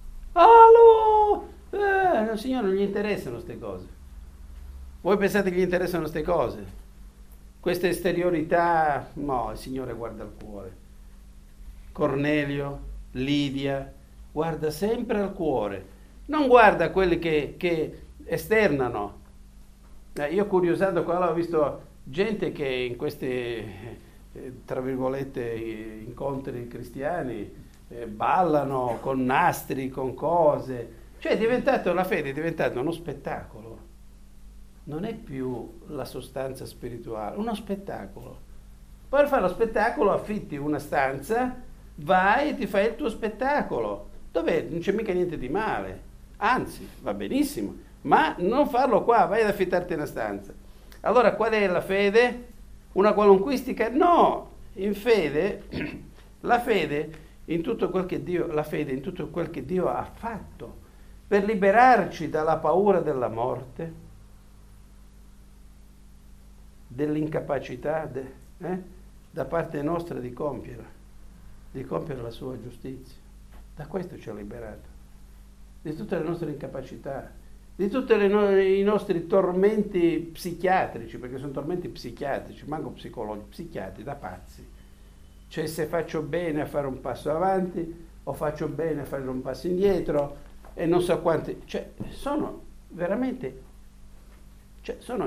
Il Signore non gli interessano queste cose. Voi pensate che gli interessano queste cose? Queste esteriorità? No, il Signore guarda al cuore. Cornelio, Lidia, guarda sempre al cuore. Non guarda quelli che esternano. Io curiosando qua ho visto gente che in queste tra virgolette incontri cristiani ballano con nastri, con cose, cioè la fede è diventata uno spettacolo, non è più la sostanza spirituale, uno spettacolo. Poi per fare lo spettacolo affitti una stanza, vai e ti fai il tuo spettacolo, dove non c'è mica niente di male, anzi va benissimo, ma non farlo qua, vai ad affittarti una stanza. Allora qual è la fede? Una qualunquistica? No, in fede, la fede in tutto quel che Dio ha fatto per liberarci dalla paura della morte, dell'incapacità da parte nostra di compiere la sua giustizia. Da questo ci ha liberato, di tutte le nostre incapacità, di tutti i nostri tormenti psichiatrici, perché sono tormenti psichiatrici, manco psicologici, psichiatrici, da pazzi. Cioè se faccio bene a fare un passo avanti o faccio bene a fare un passo indietro e non so quanti, cioè sono veramente, sono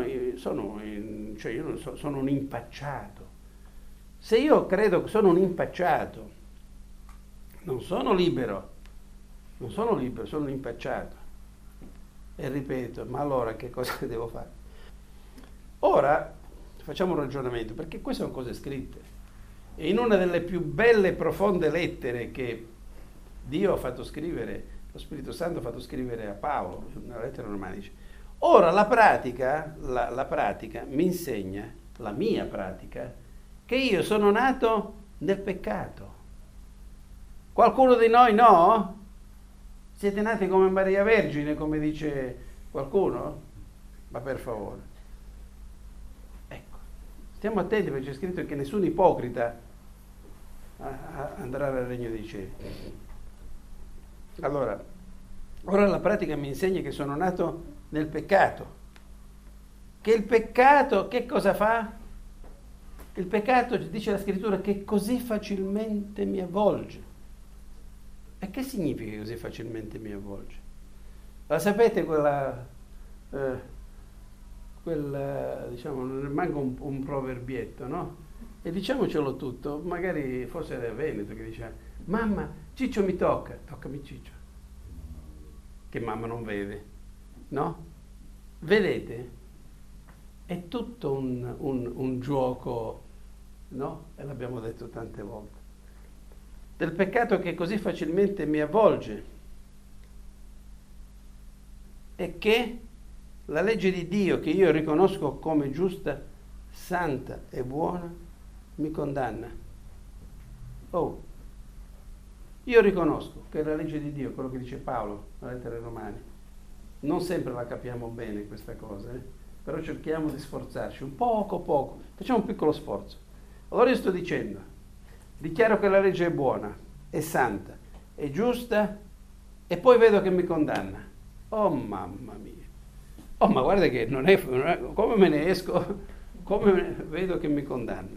un impacciato. Se io credo che sono un impacciato, non sono libero, sono un impacciato. E ripeto, ma allora che cosa devo fare? Ora facciamo un ragionamento, perché queste sono cose scritte. E in una delle più belle e profonde lettere che Dio ha fatto scrivere, lo Spirito Santo ha fatto scrivere a Paolo, una lettera romana, dice: ora la pratica mi insegna, la mia pratica, che io sono nato nel peccato. Qualcuno di noi no? Siete nati come Maria Vergine, come dice qualcuno? Ma per favore. Ecco, stiamo attenti perché c'è scritto che nessun ipocrita andrà al regno dei cieli. Allora, ora la pratica mi insegna che sono nato nel peccato. Che il peccato, che cosa fa? Il peccato, dice la scrittura, che così facilmente mi avvolge. E che significa che così facilmente mi avvolge? La sapete quella diciamo, non è manco un proverbietto, no? E diciamocelo tutto, magari forse era Veneto che diceva: mamma, Ciccio mi toccami Ciccio. Che mamma non vede, no? Vedete? È tutto un gioco, no? E l'abbiamo detto tante volte. Del peccato che così facilmente mi avvolge e che la legge di Dio, che io riconosco come giusta, santa e buona, mi condanna. Oh, io riconosco che la legge di Dio, quello che dice Paolo nella lettera ai Romani, non sempre la capiamo bene questa cosa, però cerchiamo di sforzarci un poco, facciamo un piccolo sforzo. Allora io sto dicendo: dichiaro che la legge è buona, è santa, è giusta, e poi vedo che mi condanna. Oh mamma mia! Oh, ma guarda che non è come me ne esco, vedo che mi condanna.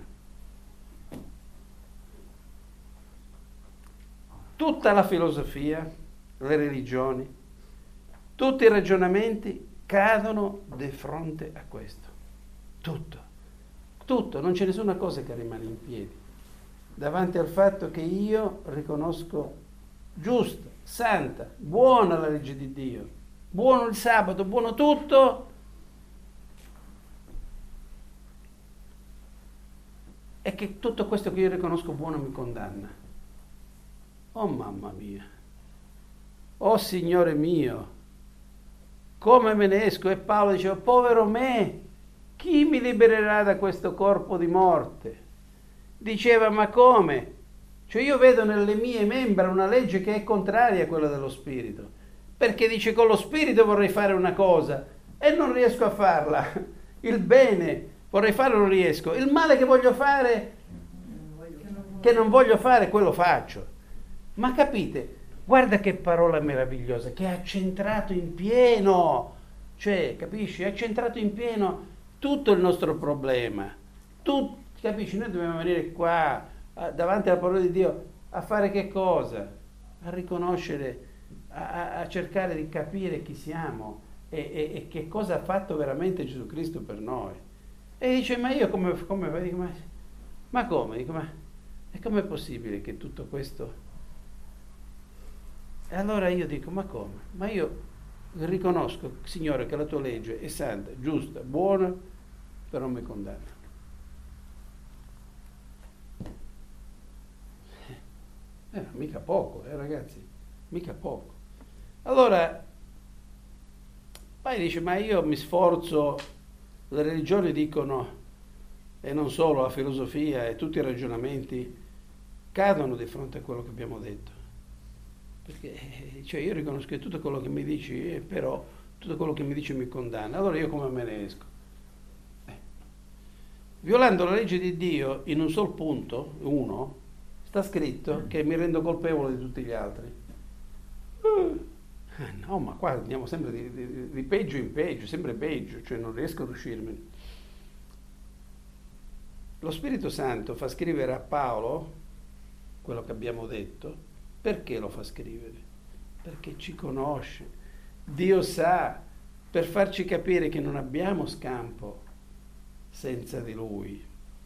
Tutta la filosofia, le religioni, tutti i ragionamenti cadono di fronte a questo. Tutto, non c'è nessuna cosa che rimane in piedi davanti al fatto che io riconosco giusta, santa, buona la legge di Dio, buono il sabato, buono tutto, e che tutto questo che io riconosco buono mi condanna. Oh mamma mia, oh Signore mio, come me ne esco? E Paolo diceva, povero me, chi mi libererà da questo corpo di morte? Diceva, ma come? Cioè io vedo nelle mie membra una legge che è contraria a quella dello Spirito, perché dice con lo Spirito vorrei fare una cosa e non riesco a farla, il bene vorrei fare e non riesco, il male che voglio fare, che non voglio fare, quello faccio. Ma capite? Guarda che parola meravigliosa, che ha centrato in pieno, cioè, capisci? Ha centrato in pieno tutto il nostro problema. Tu, capisci? Noi dobbiamo venire qua, davanti alla parola di Dio, a fare che cosa? A riconoscere, a cercare di capire chi siamo e che cosa ha fatto veramente Gesù Cristo per noi. E dice, ma io come dico, ma come? Dico, e com'è possibile che tutto questo... E allora io dico, ma come? Ma io riconosco, Signore, che la tua legge è santa, giusta, buona, però non mi condanna. Mica poco, ragazzi, mica poco. Allora, poi dice, ma io mi sforzo, le religioni dicono, e non solo la filosofia e tutti i ragionamenti, cadono di fronte a quello che abbiamo detto. Perché cioè io riconosco che tutto quello che mi dici, però tutto quello che mi dici mi condanna. Allora io come me ne esco? Violando la legge di Dio in un sol punto, uno, sta scritto che mi rendo colpevole di tutti gli altri. No, ma qua andiamo sempre di peggio in peggio, sempre peggio, cioè non riesco ad uscirmene. Lo Spirito Santo fa scrivere a Paolo quello che abbiamo detto. Perché lo fa scrivere? Perché ci conosce. Dio sa, per farci capire che non abbiamo scampo senza di Lui,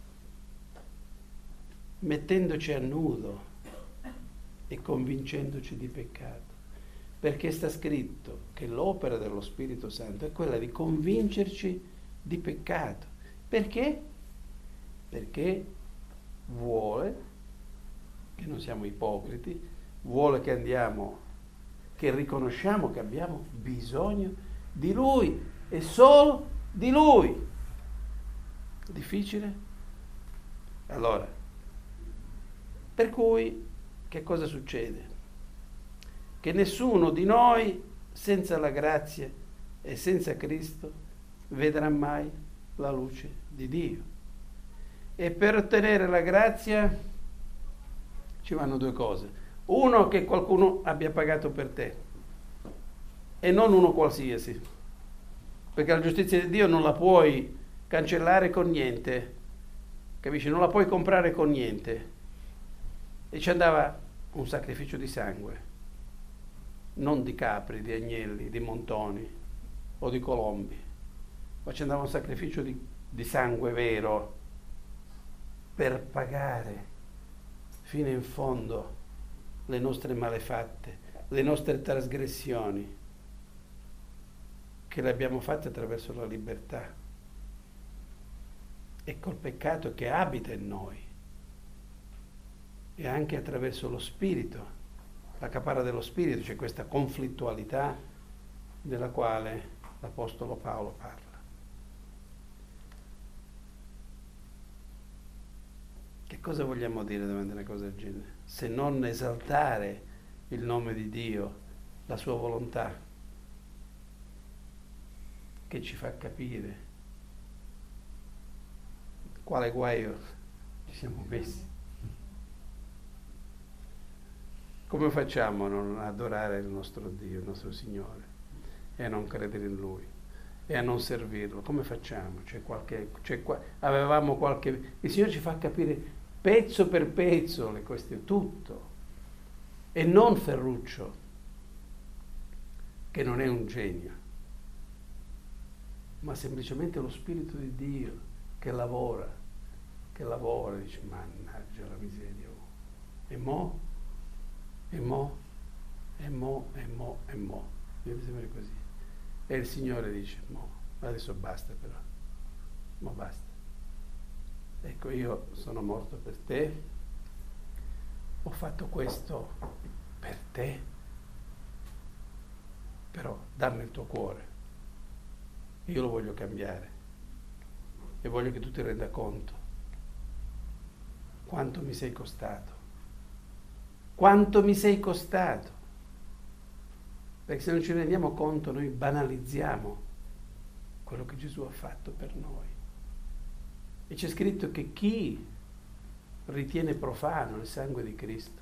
mettendoci a nudo e convincendoci di peccato. Perché sta scritto che l'opera dello Spirito Santo è quella di convincerci di peccato. Perché? Perché vuole che non siamo ipocriti, vuole che andiamo, che riconosciamo che abbiamo bisogno di Lui e solo di Lui. Difficile? Allora, per cui che cosa succede? Che nessuno di noi senza la grazia e senza Cristo vedrà mai la luce di Dio. E per ottenere la grazia ci vanno due cose. Uno, che qualcuno abbia pagato per te e non uno qualsiasi, perché la giustizia di Dio non la puoi cancellare con niente, capisci? Non la puoi comprare con niente. E ci andava un sacrificio di sangue, non di capri, di agnelli, di montoni o di colombi, ma ci andava un sacrificio di sangue vero per pagare fino in fondo le nostre malefatte, le nostre trasgressioni, che le abbiamo fatte attraverso la libertà e col peccato che abita in noi, e anche attraverso lo Spirito, la caparra dello Spirito, c'è questa conflittualità della quale l'Apostolo Paolo parla. Che cosa vogliamo dire davanti a una cosa del genere? Se non esaltare il nome di Dio, la sua volontà, che ci fa capire quale guaio ci siamo messi. Come facciamo a non adorare il nostro Dio, il nostro Signore, e a non credere in Lui, e a non servirlo? Come facciamo? Avevamo qualche... Il Signore ci fa capire pezzo per pezzo le questioni, tutto, e non Ferruccio, che non è un genio, ma semplicemente lo Spirito di Dio che lavora, dice, mannaggia la miseria, e mo, e mo. Deve sempre così. E il Signore dice, mo, adesso basta però, mo basta. Ecco, io sono morto per te, ho fatto questo per te, però dammi il tuo cuore, io lo voglio cambiare e voglio che tu ti renda conto quanto mi sei costato, perché se non ci rendiamo conto noi banalizziamo quello che Gesù ha fatto per noi. E c'è scritto che chi ritiene profano il sangue di Cristo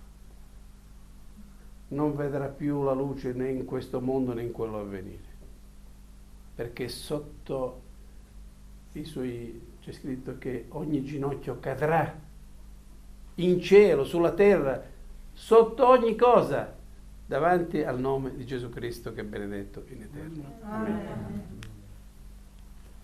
non vedrà più la luce né in questo mondo né in quello a venire, perché sotto i suoi c'è scritto che ogni ginocchio cadrà in cielo, sulla terra, sotto ogni cosa, davanti al nome di Gesù Cristo che è benedetto in eterno. Amen.